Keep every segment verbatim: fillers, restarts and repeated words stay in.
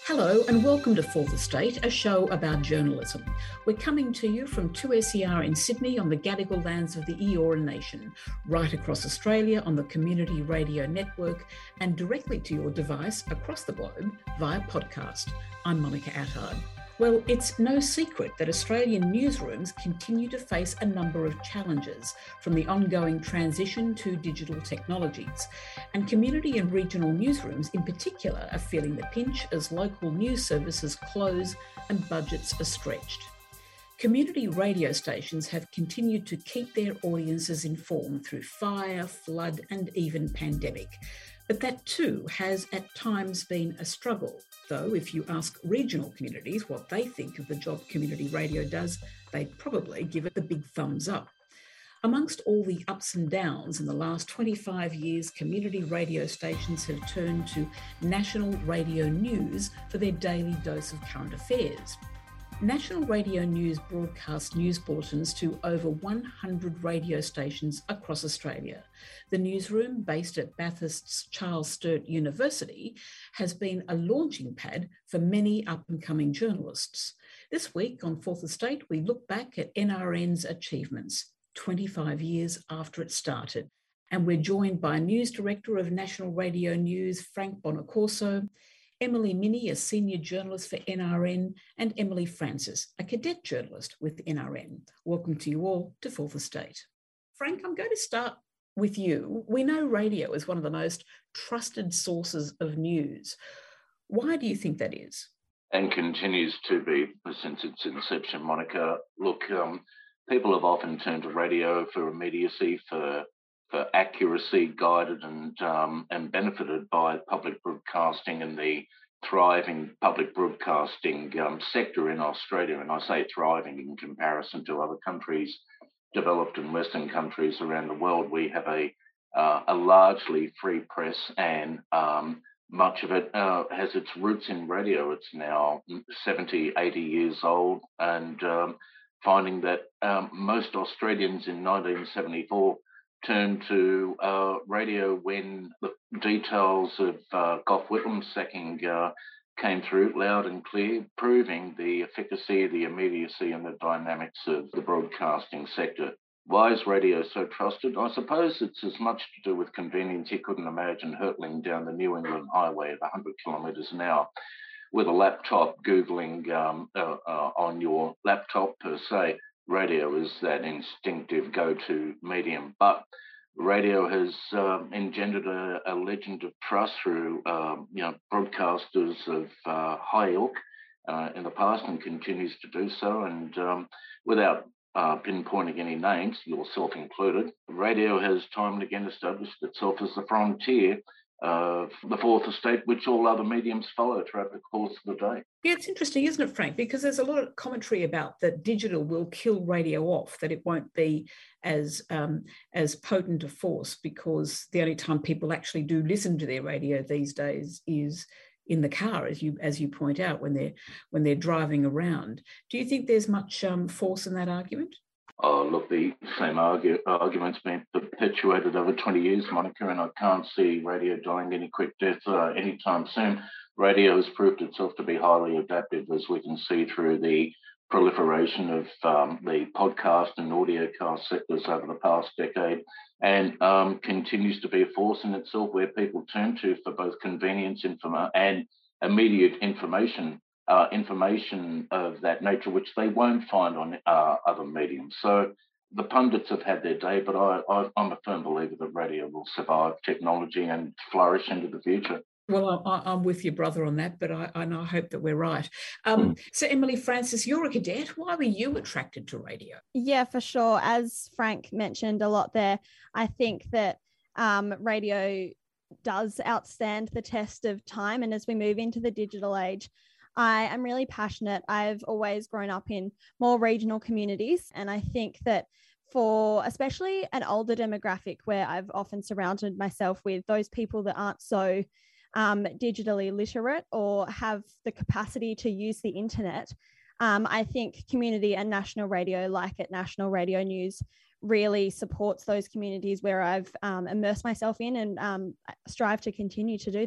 Hello and welcome to Fourth Estate, a show about journalism. We're coming to you from two S E R in Sydney on the Gadigal lands of the Eora Nation, right across Australia on the Community Radio Network and directly to your device across the globe via podcast. I'm Monica Attard. Well, it's no secret that Australian newsrooms continue to face a number of challenges, from the ongoing transition to digital technologies. And community and regional newsrooms in particular are feeling the pinch as local news services close and budgets are stretched. Community radio stations have continued to keep their audiences informed through fire, flood and even pandemic. But that too has at times been a struggle, though if you ask regional communities what they think of the job community radio does, they'd probably give it the big thumbs up. Amongst all the ups and downs in the last twenty-five years, community radio stations have turned to national radio news for their daily dose of current affairs. National Radio News broadcasts news bulletins to over one hundred radio stations across Australia. The newsroom, based at Bathurst's Charles Sturt University, has been a launching pad for many up-and-coming journalists. This week on Fourth Estate, we look back at N R N's achievements, twenty-five years after it started. And we're joined by News Director of National Radio News, Frank Bonacorso, Emily Minnie, a senior journalist for N R N, and Emily Francis, a cadet journalist with N R N. Welcome to you all to Fourth Estate. Frank, I'm going to start with you. We know radio is one of the most trusted sources of news. Why do you think that is? And continues to be since its inception, Monica. Look, um, people have often turned to radio for immediacy, for for accuracy, guided and um, and benefited by public broadcasting and the thriving public broadcasting um, sector in Australia. And I say thriving in comparison to other countries, developed and Western countries around the world. We have a uh, a largely free press, and um, much of it uh, has its roots in radio. It's now seventy, eighty years old, and um, finding that um, most Australians in nineteen seventy-four turned to uh, radio when the details of uh, Gough Whitlam's sacking uh, came through loud and clear, proving the efficacy, the immediacy and the dynamics of the broadcasting sector. Why is radio so trusted? I suppose it's as much to do with convenience. You couldn't imagine hurtling down the New England highway at one hundred kilometres an hour with a laptop, Googling um, uh, uh, on your laptop per se. Radio is that instinctive go-to medium, but radio has um, engendered a, a legend of trust through um, you know broadcasters of uh, high ilk uh, in the past and continues to do so. And um, without uh, pinpointing any names, yourself included, radio has time and again established itself as the frontier of the Fourth Estate, which all other mediums follow throughout the course of the day. Yeah, it's interesting, isn't it, Frank? Because there's a lot of commentary about that digital will kill radio off, that it won't be as um, as potent a force because the only time people actually do listen to their radio these days is in the car, as you as you point out, when they're when they're driving around. Do you think there's much um, force in that argument? Oh, look, the same argue, argument's been perpetuated over twenty years, Monica, and I can't see radio dying any quick death uh, anytime soon. Radio has proved itself to be highly adaptive, as we can see through the proliferation of um, the podcast and audiocast sectors over the past decade, and um, continues to be a force in itself where people turn to for both convenience informa- and immediate information. Uh, information of that nature, which they won't find on uh, other mediums. So the pundits have had their day, but I, I, I'm a firm believer that radio will survive technology and flourish into the future. Well, I, I'm with your brother on that, but I, and I hope that we're right. Um, mm. So, Emily Francis, you're a cadet. Why were you attracted to radio? Yeah, for sure. As Frank mentioned a lot there, I think that um, radio does outstand the test of time. And as we move into the digital age, I am really passionate. I've always grown up in more regional communities, and I think that for especially an older demographic where I've often surrounded myself with those people that aren't so um, digitally literate or have the capacity to use the internet, um, I think community and national radio, like at National Radio News, really supports those communities where I've um, immersed myself in and um, strive to continue to do that.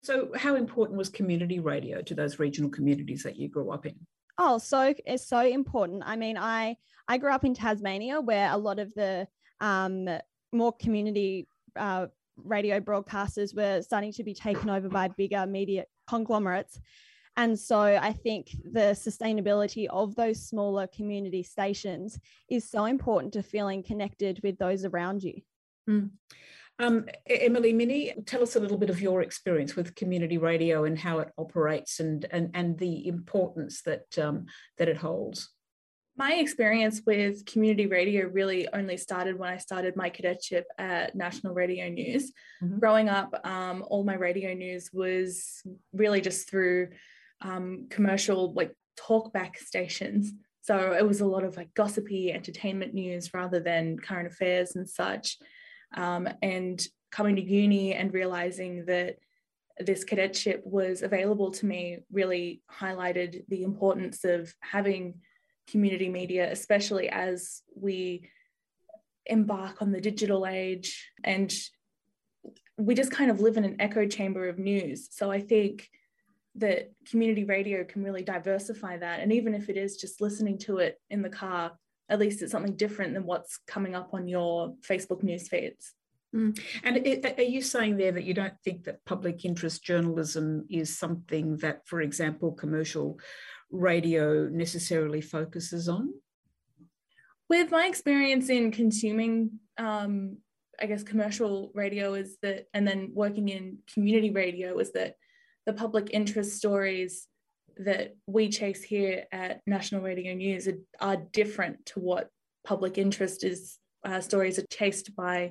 So how important was community radio to those regional communities that you grew up in? Oh, so it's so important. I mean, I I grew up in Tasmania, where a lot of the um, more community uh, radio broadcasters were starting to be taken over by bigger media conglomerates. And so I think the sustainability of those smaller community stations is so important to feeling connected with those around you. Mm. Um, Emily, Minnie, tell us a little bit of your experience with community radio and how it operates and and, and the importance that um, that it holds. My experience with community radio really only started when I started my cadetship at National Radio News. Mm-hmm. Growing up, um, all my radio news was really just through um, commercial, like talkback stations. So it was a lot of like gossipy entertainment news rather than current affairs and such. Um, and coming to uni and realizing that this cadetship was available to me really highlighted the importance of having community media, especially as we embark on the digital age. And we just kind of live in an echo chamber of news. So I think that community radio can really diversify that. And even if it is just listening to it in the car, at least it's something different than what's coming up on your Facebook news feeds. Mm. And it, are you saying there that you don't think that public interest journalism is something that, for example, commercial radio necessarily focuses on? With my experience in consuming, um, I guess, commercial radio is that, and then working in community radio, is that the public interest stories that we chase here at National Radio News are, are different to what public interest is uh, stories are chased by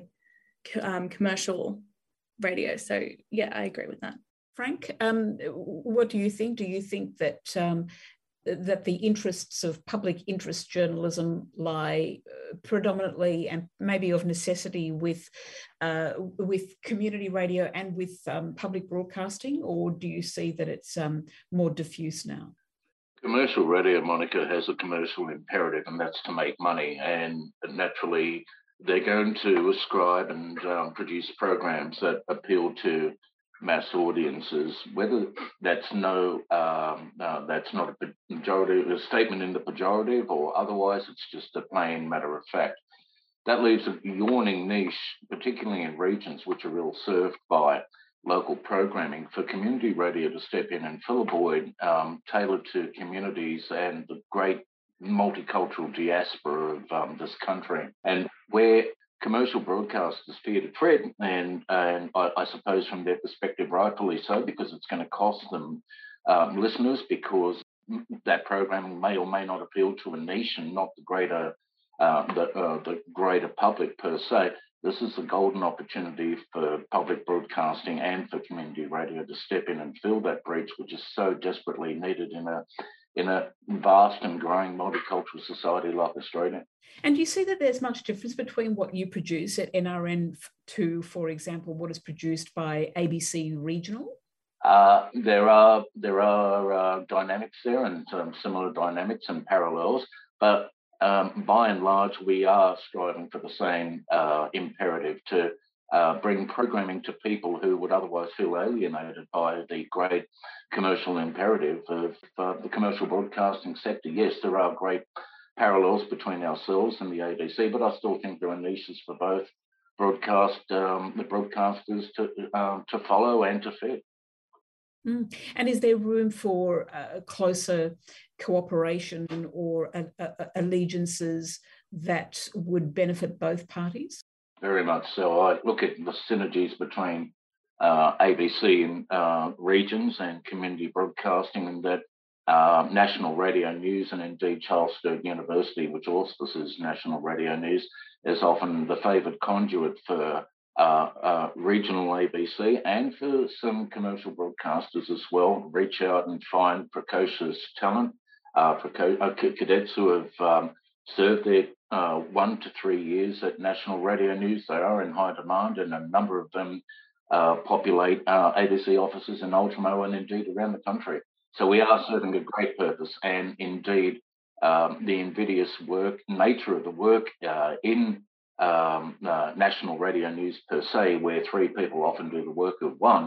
um, commercial radio. So yeah, I agree with that. Frank, um, what do you think? Do you think that um, that the interests of public interest journalism lie uh, predominantly and maybe of necessity with uh, with community radio and with um, public broadcasting, or do you see that it's um, more diffuse now? Commercial radio, Monica, has a commercial imperative, and that's to make money. And naturally, they're going to ascribe and um, produce programs that appeal to mass audiences, whether that's no, um, uh, that's not a pejorative, a statement in the pejorative, or otherwise it's just a plain matter of fact. That leaves a yawning niche, particularly in regions which are ill served by local programming, for community radio to step in and fill a void um, tailored to communities and the great multicultural diaspora of um, this country. And where commercial broadcasters fear to tread, and, and I, I suppose from their perspective, rightfully so, because it's going to cost them um, listeners, because that programming may or may not appeal to a niche and not the greater uh, the, uh, the greater public per se. This is a golden opportunity for public broadcasting and for community radio to step in and fill that breach, which is so desperately needed in a in a vast and growing multicultural society like Australia. And do you see that there's much difference between what you produce at N R N to, for example, what is produced by A B C Regional? Uh, there are there are uh, dynamics there, and um, similar dynamics and parallels, but um, by and large, we are striving for the same uh, imperative to uh, bring programming to people who would otherwise feel alienated by the great commercial imperative of uh, the commercial broadcasting sector. Yes, there are great parallels between ourselves and the A B C, but I still think there are niches for both broadcast um, the broadcasters to um, to follow and to fit. Mm. And is there room for uh, closer cooperation or uh, uh, allegiances that would benefit both parties? Very much so. I look at the synergies between uh, A B C and uh, regions and community broadcasting, and that uh, National Radio News and indeed Charles Sturt University, which auspices National Radio News, is often the favoured conduit for Uh, uh, regional A B C and for some commercial broadcasters as well. Reach out and find precocious talent, uh, preco- uh, cadets who have um, served their uh, one to three years at National Radio News. They are in high demand, and a number of them uh, populate uh, A B C offices in Ultimo and indeed around the country. So we are serving a great purpose, and indeed um, the invidious work nature of the work uh, in Um, uh, National Radio News per se, where three people often do the work of one,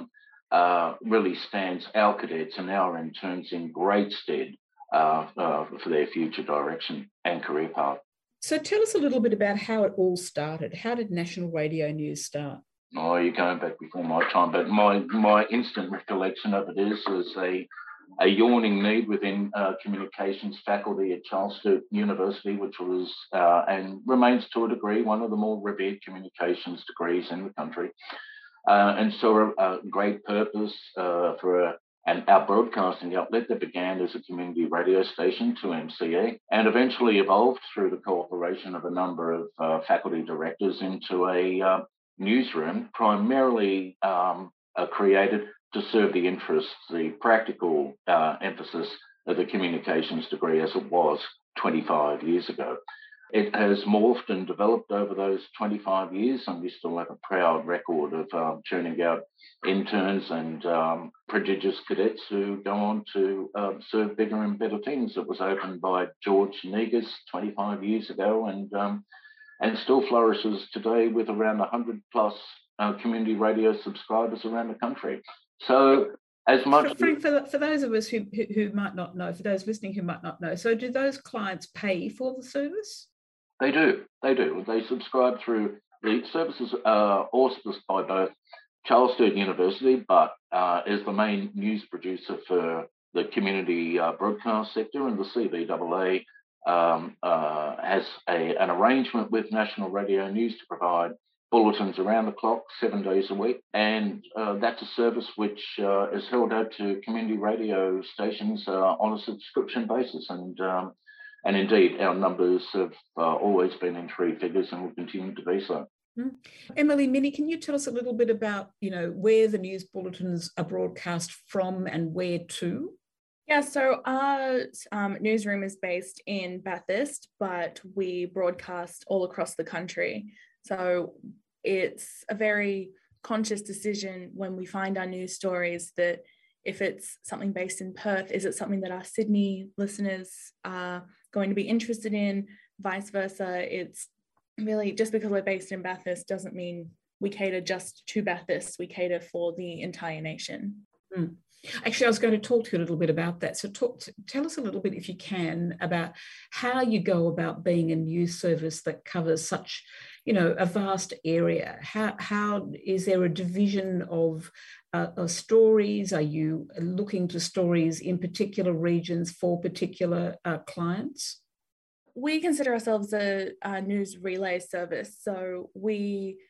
uh, really stands our cadets and our interns in great stead uh, uh, for their future direction and career path. So tell us a little bit about how it all started. How did National Radio News start? Oh, you're going back before my time, but my my instant recollection of it is is a a yawning need within uh, communications faculty at Charles Sturt University, which was uh, and remains to a degree one of the more revered communications degrees in the country, uh, and saw a, a great purpose uh, for a, and our broadcasting outlet that began as a community radio station to M C A and eventually evolved through the cooperation of a number of uh, faculty directors into a uh, newsroom, primarily um, uh, created to serve the interests, the practical uh, emphasis of the communications degree as it was twenty-five years ago. It has morphed and developed over those twenty-five years, and we still have a proud record of um, churning out interns and um, prodigious cadets who go on to uh, serve bigger and better things. It was opened by George Negus twenty-five years ago, and um, and still flourishes today with around one hundred plus uh, community radio subscribers around the country. So as much... For, Frank, for, for those of us who, who, who might not know, for those listening who might not know, so do those clients pay for the service? They do, they do. They subscribe through the services uh, auspiced by both Charles Sturt University, but uh, is the main news producer for the community uh, broadcast sector, and the C B A A Um, uh, has a, an arrangement with National Radio News to provide bulletins around the clock, seven days a week. And uh, that's a service which uh, is held out to community radio stations uh, on a subscription basis. And um, and indeed, our numbers have uh, always been in three figures and will continue to be so. Mm. Emily, Minnie, can you tell us a little bit about, you know, where the news bulletins are broadcast from and where to? Yeah, so our um, newsroom is based in Bathurst, but we broadcast all across the country. So it's a very conscious decision when we find our news stories that if it's something based in Perth, is it something that our Sydney listeners are going to be interested in? Vice versa. It's really just because we're based in Bathurst doesn't mean we cater just to Bathurst. We cater for the entire nation. Mm. Actually, I was going to talk to you a little bit about that. So talk to, tell us a little bit, if you can, about how you go about being a news service that covers such, you know, a vast area. How, how is there a division of, uh, of stories? Are you looking to stories in particular regions for particular uh, clients? We consider ourselves a, a news relay service. So we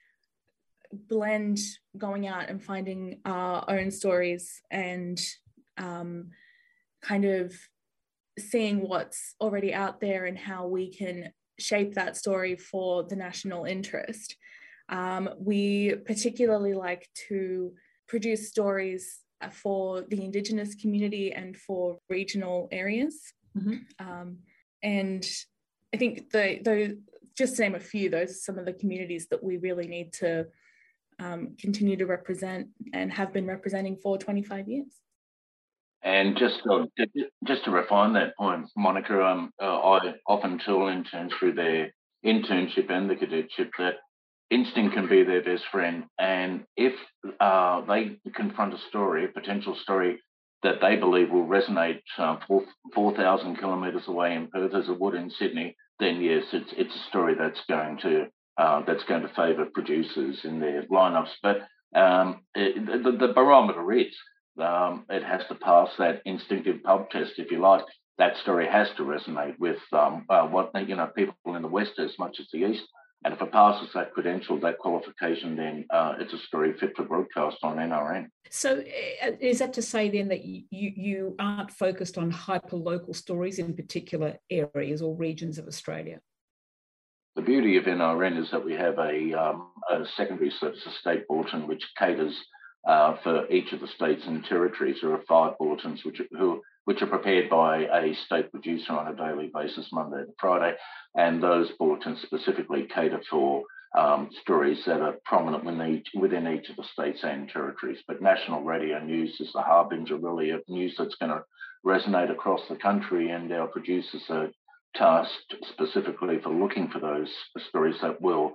blend going out and finding our own stories and um, kind of seeing what's already out there and how we can shape that story for the national interest. Um, we particularly like to produce stories for the Indigenous community and for regional areas. Mm-hmm. Um, and I think the, the just to name a few, those are some of the communities that we really need to Um, continue to represent and have been representing for twenty-five years. And just uh, just to refine that point, Monica, um, uh, I often tell interns through their internship and the cadetship that instinct can be their best friend. And if uh, they confront a story, a potential story that they believe will resonate uh, four thousand kilometres away in Perth as it would in Sydney, then yes, it's it's a story that's going to Uh, that's going to favour producers in their lineups. But um, it, the, the barometer is, um, it has to pass that instinctive pub test, if you like. That story has to resonate with um, uh, what, you know, people in the West as much as the East. And if it passes that credential, that qualification, then uh, it's a story fit for broadcast on N R N. So is that to say then that you, you aren't focused on hyper-local stories in particular areas or regions of Australia? The beauty of N R N is that we have a, um, a secondary service, a state bulletin, which caters uh, for each of the states and territories. There are five bulletins which are, who, which are prepared by a state producer on a daily basis, Monday to Friday, and those bulletins specifically cater for um, stories that are prominent within each, within each of the states and territories. But National Radio News is the harbinger, really, of news that's going to resonate across the country, and our producers are tasked specifically for looking for those stories that will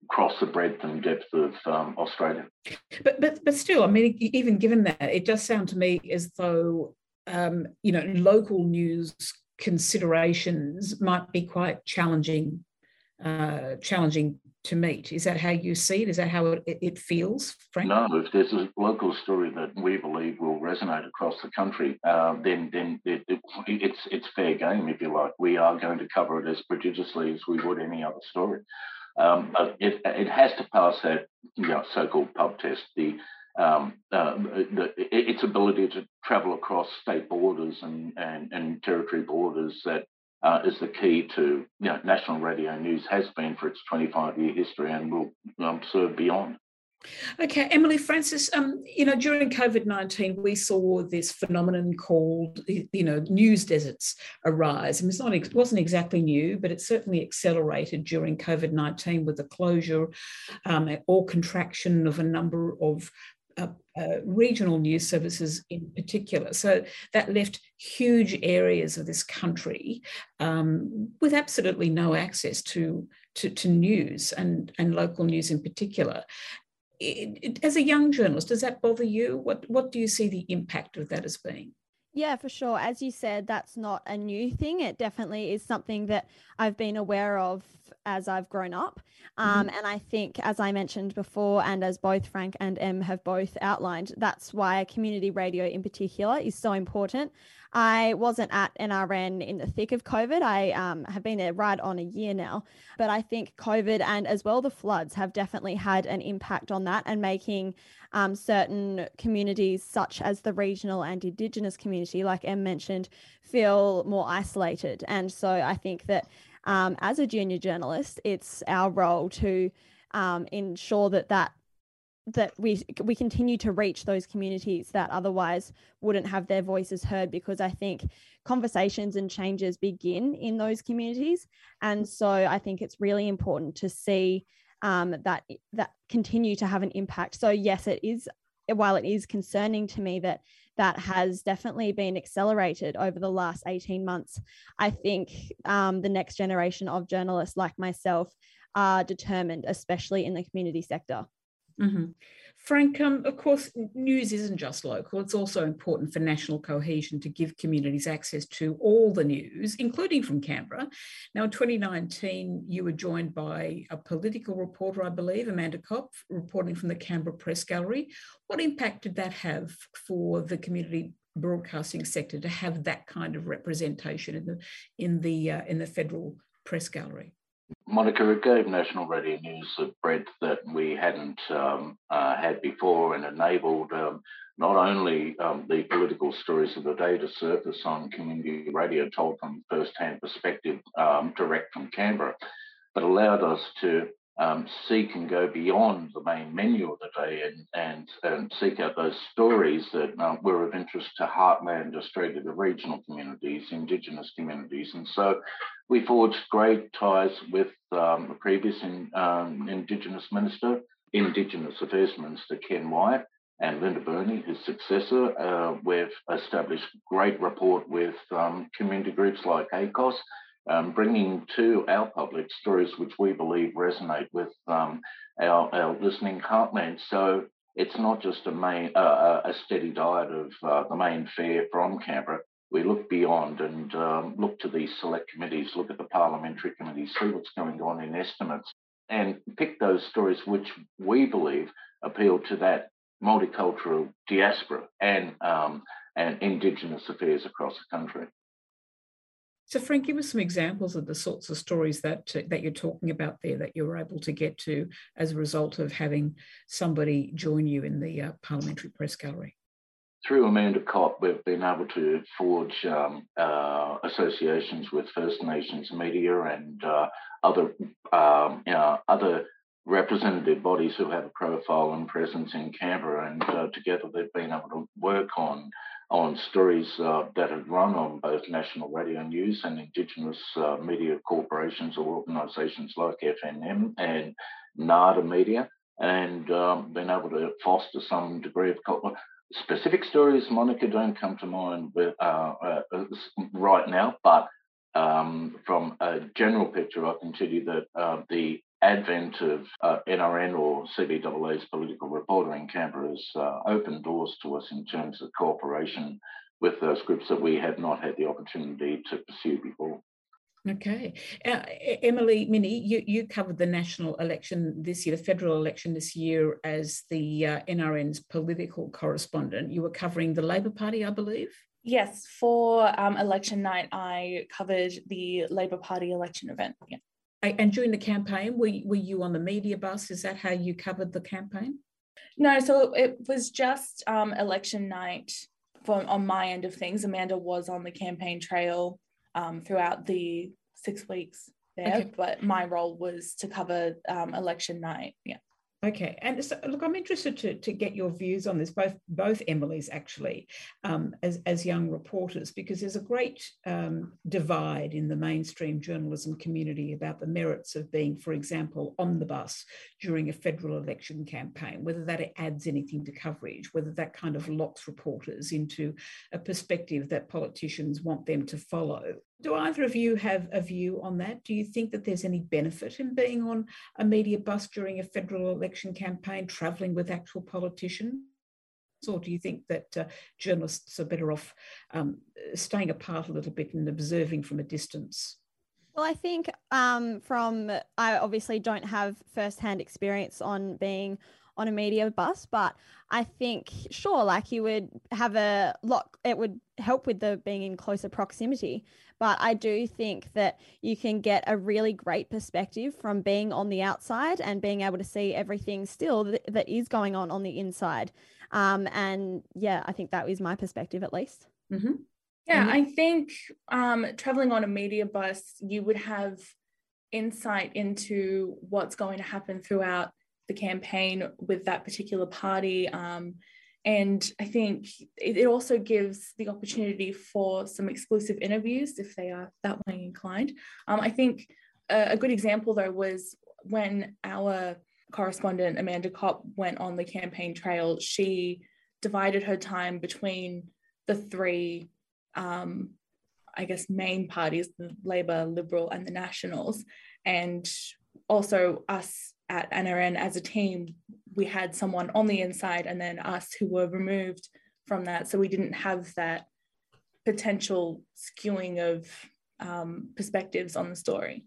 across the breadth and depth of um, Australia. But but but still, I mean, even given that, it does sound to me as though um, you know, local news considerations might be quite challenging, uh, challenging to meet. Is that how you see it? Is that how it, it feels, Frank? No, if there's a local story that we believe will resonate across the country, uh, then then it, it, it's it's fair game, if you like. We are going to cover it as prodigiously as we would any other story. Um, but it it has to pass that, you know, so-called pub test. The um, uh, the, its ability to travel across state borders and, and, and territory borders, that uh, is the key to, you know, national radio news has been for its twenty-five year history and will um, serve beyond. Okay, Emily Francis, um, you know, during COVID nineteen, we saw this phenomenon called, you know, news deserts arise. And it's not, it wasn't exactly new, but it certainly accelerated during COVID nineteen with the closure um, or contraction of a number of Uh, uh, regional news services in particular. So that left huge areas of this country um, with absolutely no access to, to, to news and, and local news in particular. It, it, as a young journalist, does that bother you? What, what do you see the impact of that as being? Yeah, for sure. As you said, that's not a new thing. It definitely is something that I've been aware of as I've grown up. Um, mm-hmm. And I think, as I mentioned before, and as both Frank and Em have both outlined, that's why community radio in particular is so important. I wasn't at N R N in the thick of COVID. I um, have been there right on a year now. But I think COVID and as well the floods have definitely had an impact on that and making um, certain communities such as the regional and Indigenous community, like Em mentioned, feel more isolated. And so I think that um, as a junior journalist, it's our role to um, ensure that that that we we continue to reach those communities that otherwise wouldn't have their voices heard, because I think conversations and changes begin in those communities. And so I think it's really important to see um, that that continue to have an impact. So yes, it is, while it is concerning to me that that has definitely been accelerated over the last eighteen months, I think um, the next generation of journalists like myself are determined, especially in the community sector. Mm-hmm. Frank, um, of course, news isn't just local. It's also important for national cohesion to give communities access to all the news, including from Canberra. Now, in twenty nineteen, you were joined by a political reporter, I believe, Amanda Kopp, reporting from the Canberra Press Gallery. What impact did that have for the community broadcasting sector to have that kind of representation in the in the uh, in the Federal Press Gallery? Monica, it gave National Radio News a breadth that we hadn't um, uh, had before, and enabled um, not only um, the political stories of the day to surface on community radio told from first-hand perspective, um, direct from Canberra, but allowed us to um, seek and go beyond the main menu of the day and, and, and seek out those stories that um, were of interest to Heartland Australia, the regional communities, Indigenous communities. And so we forged great ties with um, the previous in, um, Indigenous Minister, Indigenous Affairs Minister Ken Wyatt, and Linda Burney, his successor. Uh, we've established great rapport with um, community groups like A C O S, um, bringing to our public stories which we believe resonate with um, our, our listening heartland. So it's not just a, main, uh, a steady diet of uh, the main fare from Canberra. We look beyond and um, look to these select committees, look at the parliamentary committees, see what's going on in estimates, and pick those stories which we believe appeal to that multicultural diaspora and um, and Indigenous affairs across the country. So, Frank, give us some examples of the sorts of stories that uh, that you're talking about there that you were able to get to as a result of having somebody join you in the uh, Parliamentary Press Gallery. Through Amanda Kopp, we've been able to forge um, uh, associations with First Nations media and uh, other um, you know, other representative bodies who have a profile and presence in Canberra, and uh, together they've been able to work on on stories uh, that have run on both National Radio News and Indigenous uh, media corporations or organisations like F N M and NADA Media, and um, been able to foster some degree of co- specific stories. Monica, don't come to mind with, uh, uh, right now, but um, from a general picture, I can tell you that uh, the advent of uh, N R N or C B A A's political reporter in Canberra has uh, opened doors to us in terms of cooperation with those groups that we had not had the opportunity to pursue before. Okay. Uh, Emily, Minnie, you, you covered the national election this year, the federal election this year as the uh, N R N's political correspondent. You were covering the Labor Party, I believe? Yes, for um, election night, I covered the Labor Party election event. Yeah. And during the campaign, were, were you on the media bus? Is that how you covered the campaign? No, so it was just um, election night from on my end of things. Amanda was on the campaign trail um, throughout the six weeks there, okay. But my role was to cover um, election night. Yeah. Okay, and so, look, I'm interested to, to get your views on this, both both Emily's actually, um, as, as young reporters, because there's a great um, divide in the mainstream journalism community about the merits of being, for example, on the bus during a federal election campaign, whether that adds anything to coverage, whether that kind of locks reporters into a perspective that politicians want them to follow. Do either of you have a view on that? Do you think that there's any benefit in being on a media bus during a federal election campaign, travelling with actual politicians? Or do you think that uh, journalists are better off um, staying apart a little bit and observing from a distance? Well, I think um, from, I obviously don't have firsthand experience on being on a media bus, but I think, sure, like you would have a lot, it would help with the being in closer proximity. But I do think that you can get a really great perspective from being on the outside and being able to see everything still that, that is going on on the inside. Um, and yeah, I think that is my perspective at least. Mm-hmm. Yeah, I think um, traveling on a media bus, you would have insight into what's going to happen throughout the campaign with that particular party. Um, and I think it, it also gives the opportunity for some exclusive interviews if they are that way inclined. Um, I think a, a good example, though, was when our correspondent, Amanda Kopp, went on the campaign trail. She divided her time between the three, um, I guess, main parties, the Labor, Liberal and the Nationals, and also us at N R N as a team. We had someone on the inside and then us who were removed from that. So we didn't have that potential skewing of um, perspectives on the story.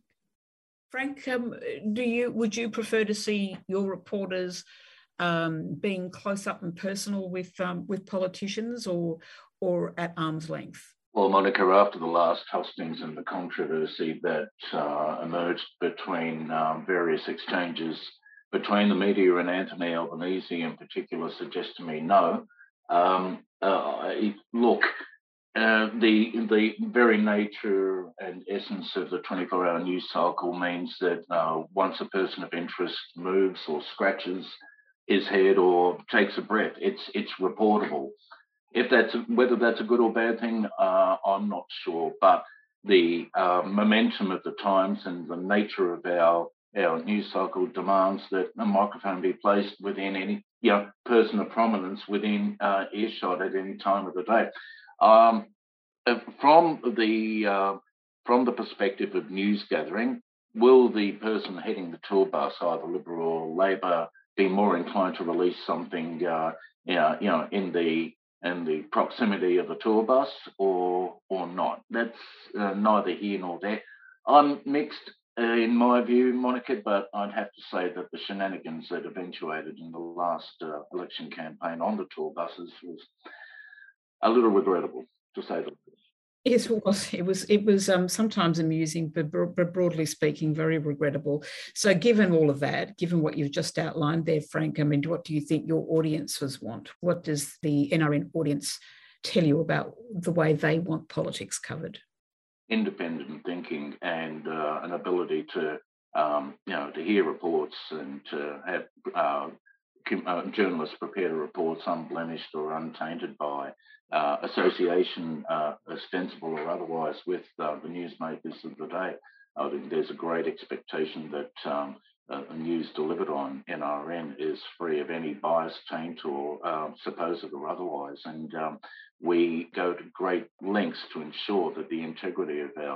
Frank, um, do you would you prefer to see your reporters um, being close up and personal with um, with politicians, or or at arm's length? Well, Monica, after the last hustings and the controversy that uh, emerged between um, various exchanges between the media and Anthony Albanese in particular, suggests to me no. Um, uh, look, uh, the the very nature and essence of the twenty-four hour news cycle means that uh, once a person of interest moves or scratches his head or takes a breath, it's it's reportable. If that's whether that's a good or bad thing, uh, I'm not sure. But the uh, momentum of the times and the nature of our our news cycle demands that a microphone be placed within any you know, person of prominence within uh, earshot at any time of the day. Um, from the uh, from the perspective of news gathering, will the person heading the tour bus, either Liberal or Labor, be more inclined to release something, uh, you know, you know, in the in the proximity of the tour bus, or or not? That's uh, neither here nor there. I'm mixed uh, in my view, Monica, but I'd have to say that the shenanigans that eventuated in the last uh, election campaign on the tour buses was a little regrettable, to say the least. Yes, it was. It was. It was um, sometimes amusing, but, but broadly speaking, very regrettable. So, given all of that, given what you've just outlined there, Frank, I mean, what do you think your audiences want? What does the N R N audience tell you about the way they want politics covered? Independent thinking and uh, an ability to, um, you know, to hear reports and to have uh, uh, journalists prepare reports unblemished or untainted by uh, association, uh, ostensible or otherwise, with uh, the newsmakers of the day. I think there's a great expectation that um, uh, the news delivered on N R N is free of any bias, taint, or uh, supposed or otherwise. And um, we go to great lengths to ensure that the integrity of our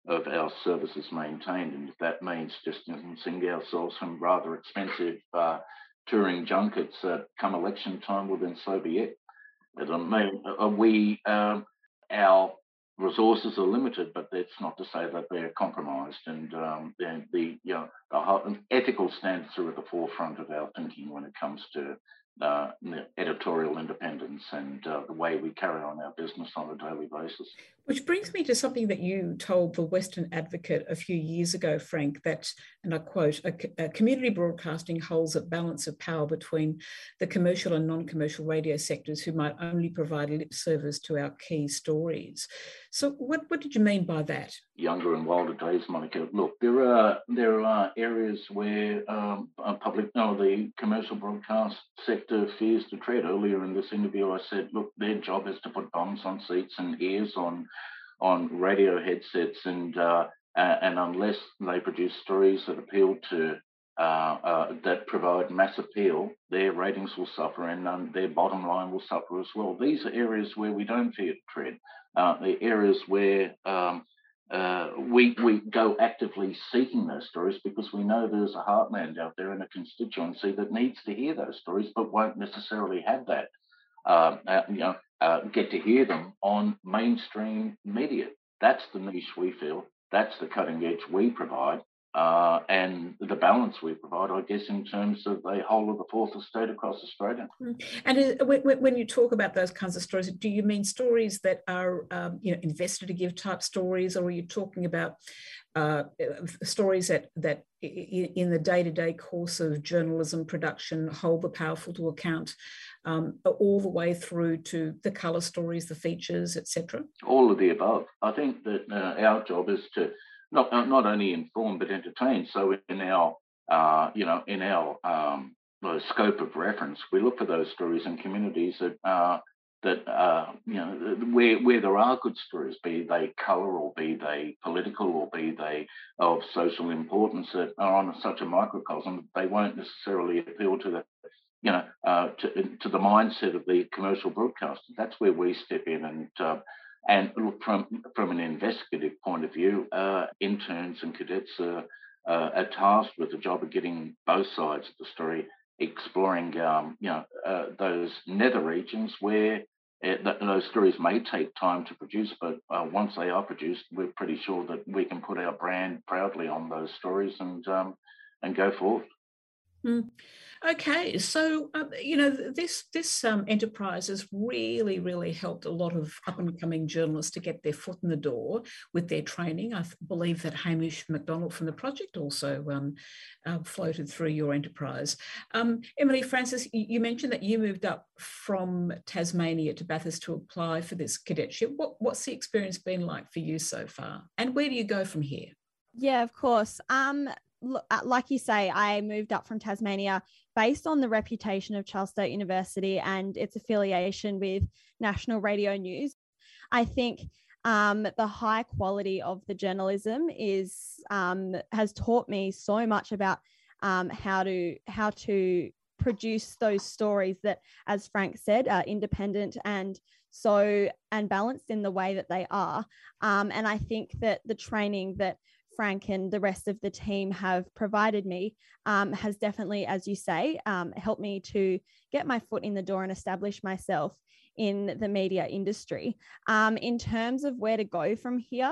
of our services maintained. And if that means distancing ourselves from rather expensive uh, touring junkets uh, come election time, well, then so be it. But, I mean, uh, we, um, our resources are limited, but that's not to say that they're compromised. And um, the, the, you know, the whole, ethical standards are at the forefront of our thinking when it comes to uh, editorial independence and uh, the way we carry on our business on a daily basis. Which brings me to something that you told the Western Advocate a few years ago, Frank, that, and I quote, a, a community broadcasting holds a balance of power between the commercial and non-commercial radio sectors who might only provide lip service to our key stories. So what, what did you mean by that? Younger and wilder days, Monica. Look, there are there are areas where um, public, no, the commercial broadcast sector fears to tread. Earlier in this interview, I said, look, their job is to put bums on seats and ears on on radio headsets, and uh, and unless they produce stories that appeal to uh, uh, that provide mass appeal, their ratings will suffer, and um, their bottom line will suffer as well. These are areas where we don't fear to tread. Uh, the areas where um, Uh, we we go actively seeking those stories because we know there's a heartland out there in a constituency that needs to hear those stories but won't necessarily have that, uh, uh, you know, uh, get to hear them on mainstream media. That's the niche we feel. That's the cutting edge we provide. Uh, and the balance we provide, I guess, in terms of the whole of the fourth estate across Australia. And when you talk about those kinds of stories, do you mean stories that are, um, you know, investigative type stories, or are you talking about uh, stories that that in the day-to-day course of journalism production hold the powerful to account, um, all the way through to the colour stories, the features, et cetera? All of the above. I think that uh, our job is to Not not only inform but entertain. So in our uh, you know in our um, scope of reference, we look for those stories in communities that uh, that uh, you know where where there are good stories, be they colour or be they political or be they of social importance, that are on such a microcosm they won't necessarily appeal to the you know uh, to to the mindset of the commercial broadcaster. That's where we step in and. Uh, And look, from from an investigative point of view, uh, interns and cadets are, uh, are tasked with the job of getting both sides of the story, exploring, um, you know, uh, those nether regions where it, th- those stories may take time to produce, but uh, once they are produced, we're pretty sure that we can put our brand proudly on those stories and um, and go forward. Mm. Okay, so uh, you know this this um, enterprise has really, really helped a lot of up and coming journalists to get their foot in the door with their training. I believe that Hamish McDonald from the project also um, uh, floated through your enterprise. Um, Emily Francis, you mentioned that you moved up from Tasmania to Bathurst to apply for this cadetship. What, what's the experience been like for you so far, and where do you go from here? Yeah, of course. Um. Like you say, I moved up from Tasmania based on the reputation of Charles Sturt University and its affiliation with National Radio News. I think um, the high quality of the journalism is um, has taught me so much about um, how to how to produce those stories that, as Frank said, are independent and so and balanced in the way that they are. Um, and I think that the training that Frank and the rest of the team have provided me um, has definitely, as you say, um, helped me to get my foot in the door and establish myself in the media industry. Um, in terms of where to go from here,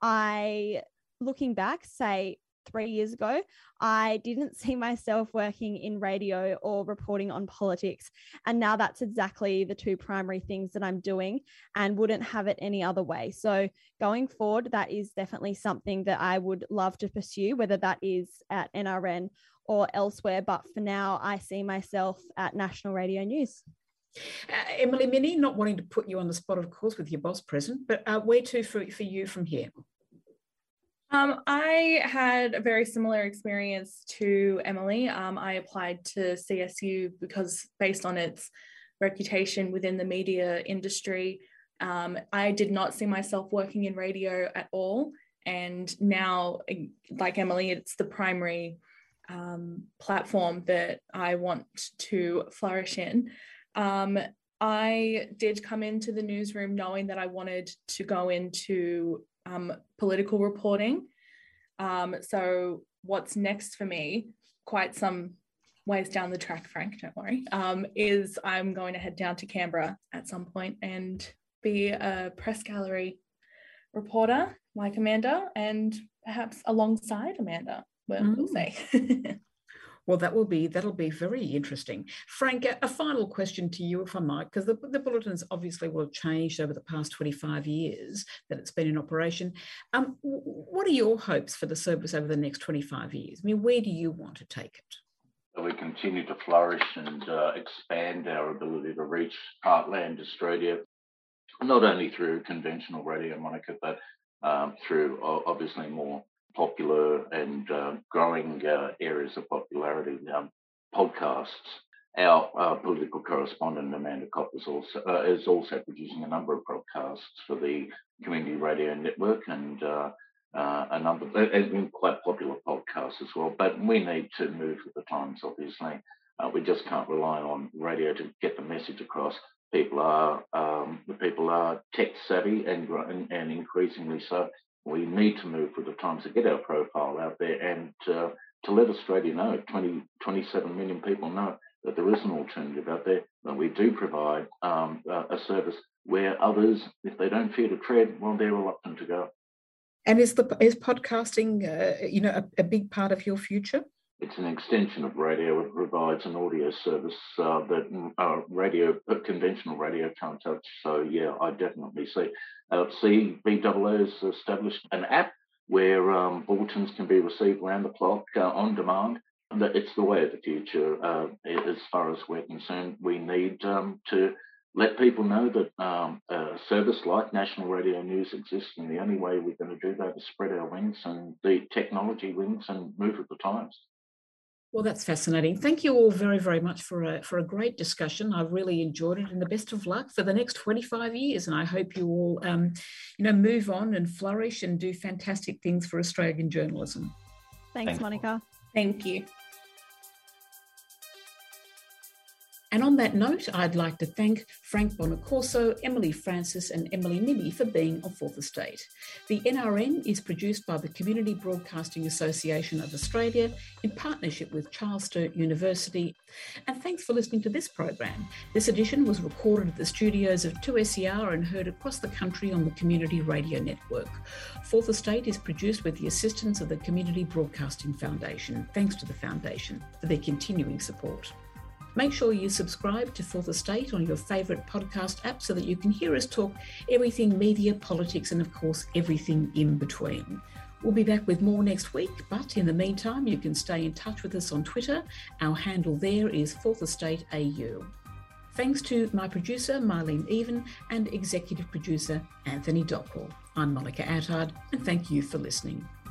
I, looking back, say three years ago, I didn't see myself working in radio or reporting on politics. And now that's exactly the two primary things that I'm doing and wouldn't have it any other way. So going forward, that is definitely something that I would love to pursue, whether that is at N R N or elsewhere. But for now, I see myself at National Radio News. Uh, Emily, Minnie, not wanting to put you on the spot, of course, with your boss present, but uh, where to for, for you from here? Um, I had a very similar experience to Emily. Um, I applied to C S U because based on its reputation within the media industry, um, I did not see myself working in radio at all. And now, like Emily, it's the primary um, platform that I want to flourish in. Um, I did come into the newsroom knowing that I wanted to go into um, political reporting. Um, so what's next for me, quite some ways down the track, Frank, don't worry, um, is I'm going to head down to Canberra at some point and be a press gallery reporter like Amanda, and perhaps alongside Amanda, well, mm. we'll say. Well, that will be, that'll be very interesting. Frank, a, a final question to you, if I might, because the, the bulletins obviously will have changed over the past twenty-five years that it's been in operation. Um, what are your hopes for the service over the next twenty-five years? I mean, where do you want to take it? We continue to flourish and uh, expand our ability to reach heartland Australia, not only through conventional radio, Monica, but um, through obviously more popular and uh, growing uh, areas of popularity, um, podcasts. Our uh, political correspondent, Amanda Kopp, is also, uh, is also producing a number of podcasts for the Community Radio Network, and uh, uh, a number of uh, quite popular podcasts as well. But we need to move with the times, obviously. Uh, we just can't rely on radio to get the message across. People are um, the people are tech savvy and, and and increasingly so. We need to move with the times to get our profile out there and uh, to let Australia know, twenty, twenty-seven million people know that there is an alternative out there, that we do provide um, a, a service where others, if they don't fear to tread, well, they're reluctant to go. And is the is podcasting, uh, you know, a, a big part of your future? It's an extension of radio. It provides an audio service uh, that uh, radio, conventional radio can't touch. So, yeah, I definitely see. Uh, C B A A has established an app where um, bulletins can be received around the clock uh, on demand. It's the way of the future. Uh, as far as we're concerned, we need um, to let people know that um, a service like National Radio News exists, and the only way we're going to do that is spread our wings and the technology wings and move with the times. Well, that's fascinating. Thank you all very, very much for a, for a great discussion. I've really enjoyed it, and the best of luck for the next twenty-five years. And I hope you all, um, you know, move on and flourish and do fantastic things for Australian journalism. Thanks, Thanks. Monica. Thank you. And on that note, I'd like to thank Frank Bonacorso, Emily Francis and Emily Nimmy for being on Fourth Estate. The N R N is produced by the Community Broadcasting Association of Australia in partnership with Charles Sturt University. And thanks for listening to this program. This edition was recorded at the studios of two S E R and heard across the country on the Community Radio Network. Fourth Estate is produced with the assistance of the Community Broadcasting Foundation. Thanks to the Foundation for their continuing support. Make sure you subscribe to Fourth Estate on your favourite podcast app so that you can hear us talk everything media, politics, and of course, everything in between. We'll be back with more next week, but in the meantime, you can stay in touch with us on Twitter. Our handle there is Fourth Estate A U. Thanks to my producer, Marlene Even, and executive producer, Anthony Dockwell. I'm Monica Attard, and thank you for listening.